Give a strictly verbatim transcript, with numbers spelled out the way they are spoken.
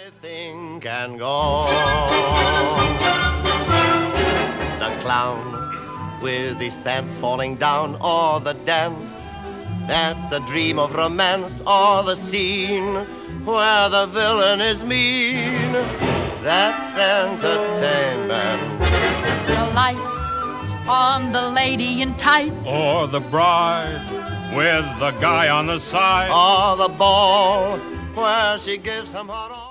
Anything can go. The clown with his pants falling down, or the dance that's a dream of romance, or the scene where the villain is mean. That's entertainment. The lights on the lady in tights, or the bride with the guy on the side, or the ball where she gives him her all.